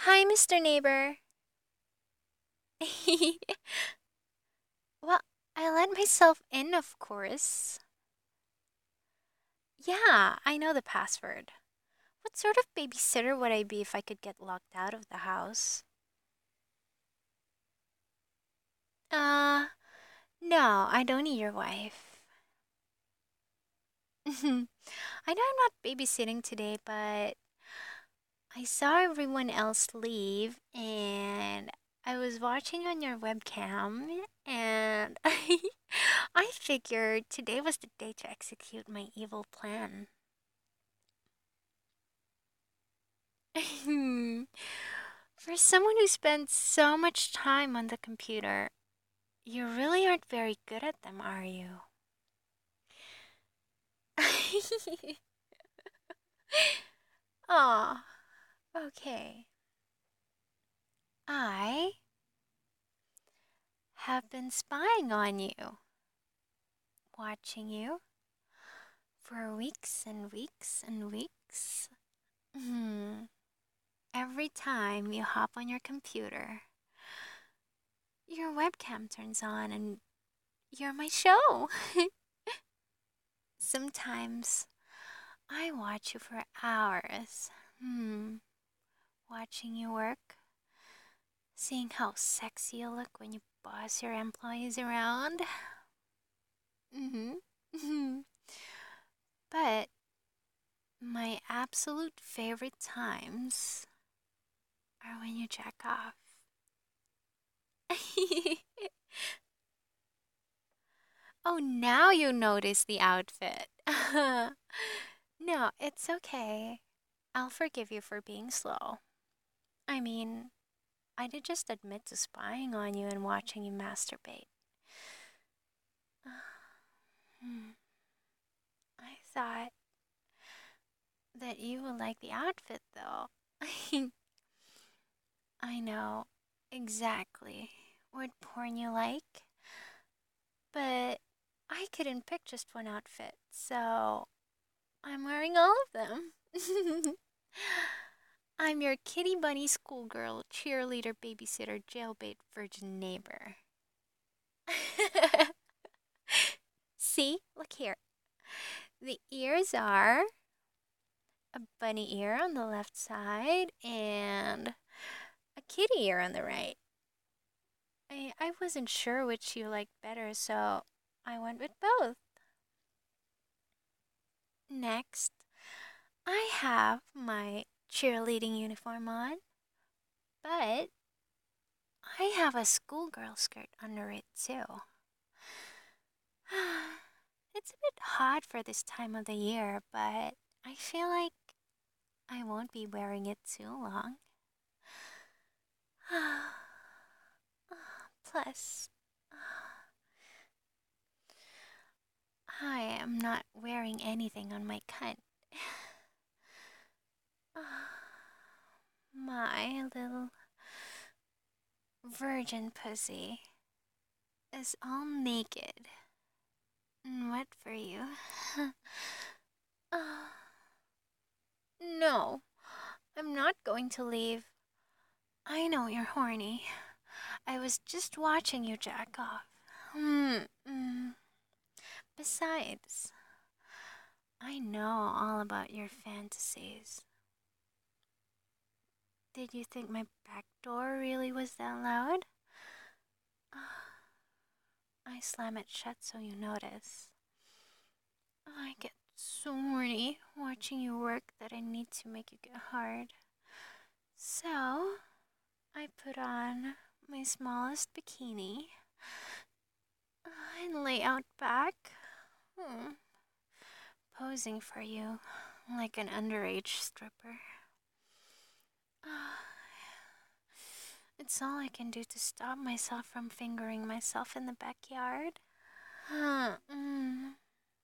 Hi, Mr. Neighbor. Well, I let myself in, of course. Yeah, I know the password. What sort of babysitter would I be if I could get locked out of the house? Uh, no, I don't need your wife. I know I'm not babysitting today, but I saw everyone else leave and I was watching on your webcam and I figured today was the day to execute my evil plan. For someone who spends so much time on the computer, you really aren't very good at them, are you? Aw, okay. I have been spying on you, watching you for weeks and weeks and weeks. Hmm. Every time you hop on your computer, your webcam turns on and you're my show. Sometimes I watch you for hours. Watching you work, seeing how sexy you look when you boss your employees around. Mm-hmm. But my absolute favorite times are when you jack off. Oh, now you notice the outfit. No, it's okay. I'll forgive you for being slow. I mean, I did just admit to spying on you and watching you masturbate. Hmm, I thought that you would like the outfit, though. I know exactly what porn you like, but I couldn't pick just one outfit, so I'm wearing all of them. I'm your kitty bunny schoolgirl, cheerleader, babysitter, jailbait, virgin neighbor. See, look here. The ears are a bunny ear on the left side and a kitty ear on the right. I wasn't sure which you liked better, so I went with both. Next, I have my cheerleading uniform on, but I have a schoolgirl skirt under it too. It's a bit hot for this time of the year, but I feel like I won't be wearing it too long. Plus, I am not wearing anything on my cunt. My little virgin pussy is all naked and wet for you. Ah, no, I'm not going to leave. I know you're horny. I was just watching you jack off. Mm. Besides, I know all about your fantasies. Did you think my back door really was that loud? I slam it shut so you notice. I get so horny watching you work that I need to make you get hard. So, I put on my smallest bikini and lay out back, hmm, posing for you like an underage stripper. It's all I can do to stop myself from fingering myself in the backyard. Mm.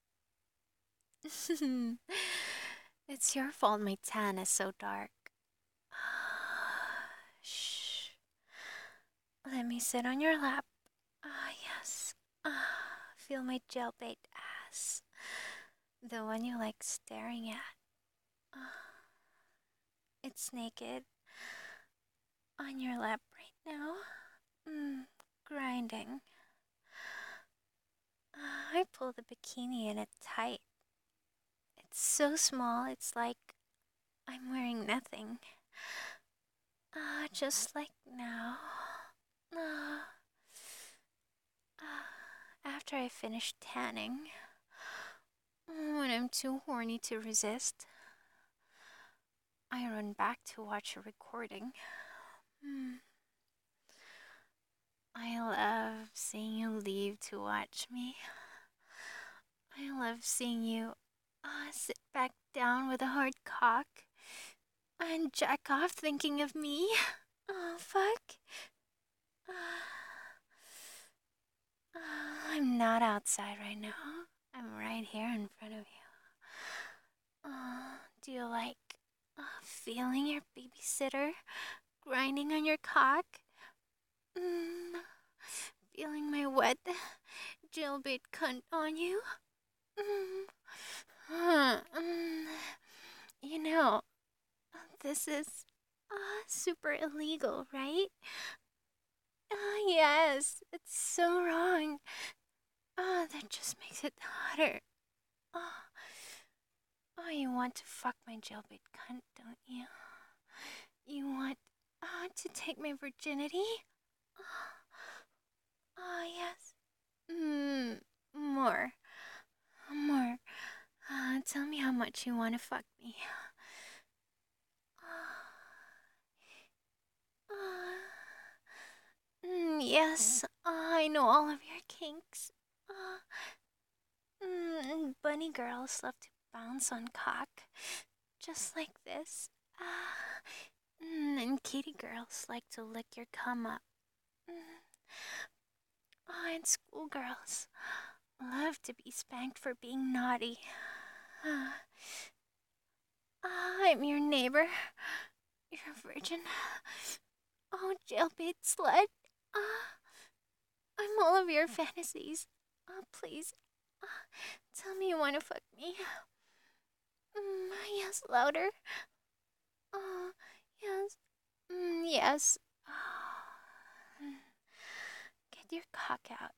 It's your fault my tan is so dark. Shh. Let me sit on your lap. Ah, yes. Feel my jailbait ass. The one you like staring at. Ah, it's naked. on your lap right now. Grinding. I pull the bikini in it tight. It's so small, it's like I'm wearing nothing. Just like now. After I finish tanning, when I'm too horny to resist, I run back to watch a recording. I love seeing you leave to watch me. I love seeing you sit back down with a hard cock and jack off thinking of me. Oh, fuck. I'm not outside right now. I'm right here in front of you. Do you like feeling your babysitter grinding on your cock? Feeling my wet jailbait cunt on you? You know, this is super illegal, right? Yes, it's so wrong. That just makes it hotter. You want to fuck my jailbait cunt, don't you? You want to take my virginity? Yes. More. Tell me how much you want to fuck me. Yes, I know all of your kinks. Bunny girls love to bounce on cock, just like this. And kitty girls like to lick your cum up. And schoolgirls love to be spanked for being naughty. I'm your neighbor. You're a virgin. Oh, jailbait slut. I'm all of your fantasies. Please. Tell me you want to fuck me. Yes, louder. Yes. Yes. Get your cock out.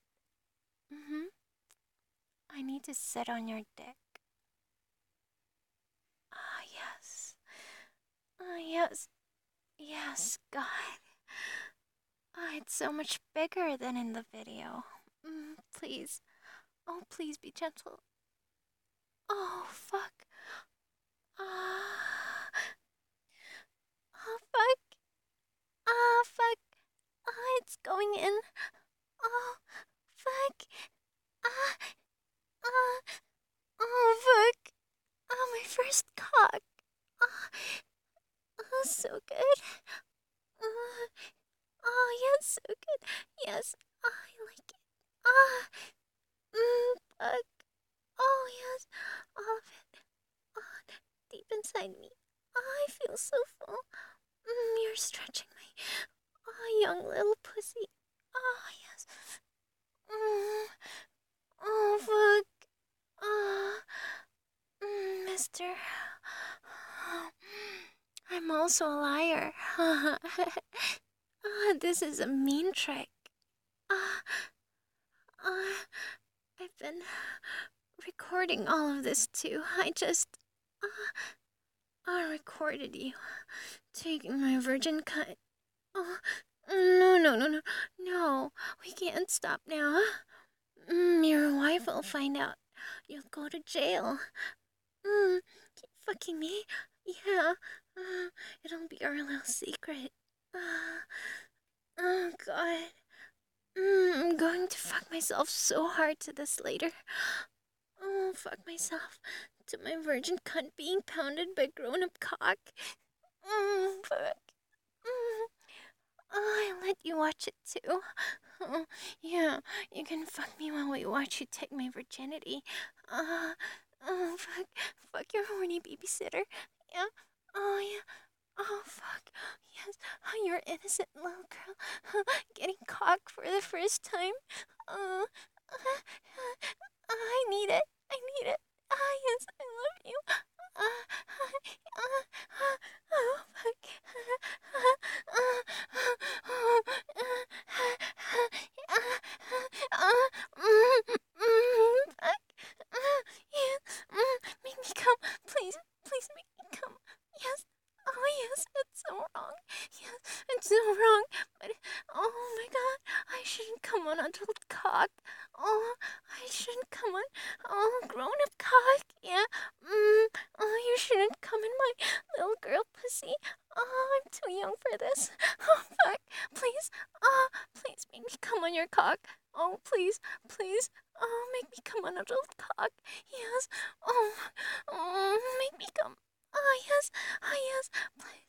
I need to sit on your dick. Yes. Yes. Yes, God. It's so much bigger than in the video. Please. Oh, please be gentle. Oh, fuck. Oh, fuck. Fuck. It's going in. Oh, fuck. Oh, fuck. My first cock. So good. Yes, so good. Yes, I like it. Fuck. Oh, yes, all of it. Deep inside me. I feel so full. You're stretching my young little pussy. Yes. Oh, fuck. Mister. I'm also a liar. This is a mean trick. I've been recording all of this too. I just recorded you taking my virgin cut. No. We can't stop now. Your wife will find out. You'll go to jail. Keep fucking me. Yeah. It'll be our little secret. Oh, God. I'm going to fuck myself so hard to this later. Oh, fuck myself to my virgin cunt being pounded by grown-up cock. Fuck. I let you watch it too. Yeah, you can fuck me while we watch you take my virginity. Fuck. Fuck your horny babysitter. Yeah. Oh, yeah. Oh, fuck. Yes. You're innocent little girl. Getting cock for the first time. I need it. Yes, I love you. Oh, fuck. so wrong, but oh my god, I shouldn't come on adult cock. Oh, I shouldn't come on grown-up cock. Yeah. Oh, you shouldn't come in my little girl pussy. Oh, I'm too young for this. Oh fuck, please. Please make me come on your cock. Oh, please, please. Oh, make me come on adult cock. Yes. Oh, make me come. Oh yes, oh yes.